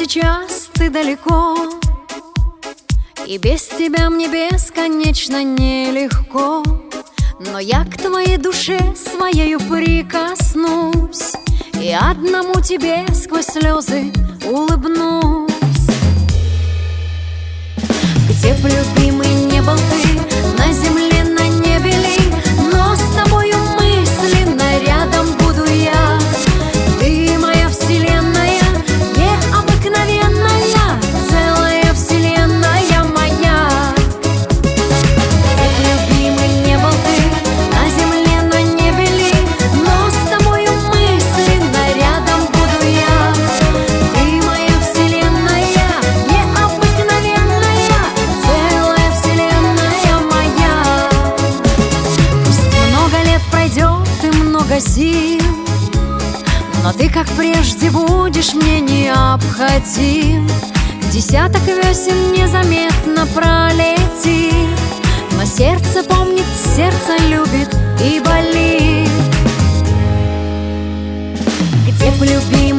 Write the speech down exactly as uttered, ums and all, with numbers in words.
сейчас ты далеко, и без тебя мне бесконечно нелегко. Но я к твоей душе своею прикоснусь и одному тебе сквозь слезы улыбнусь. Где б, любимый, не был ты, на земле, на небе ли, но с тобою мысленно рядом буду я. Ты моя вселенная, необыкновенная, целая вселенная моя. Где б, любимый, не был ты, на земле, на небе ли, но с тобою мысленно рядом буду я. Ты моя вселенная, необыкновенная, целая вселенная моя. Пусть много лет пройдет и много сил, но ты, как прежде, будешь мне необходим. Десяток весен незаметно пролетит, но сердце помнит, сердце любит и болит. Где б, любимый,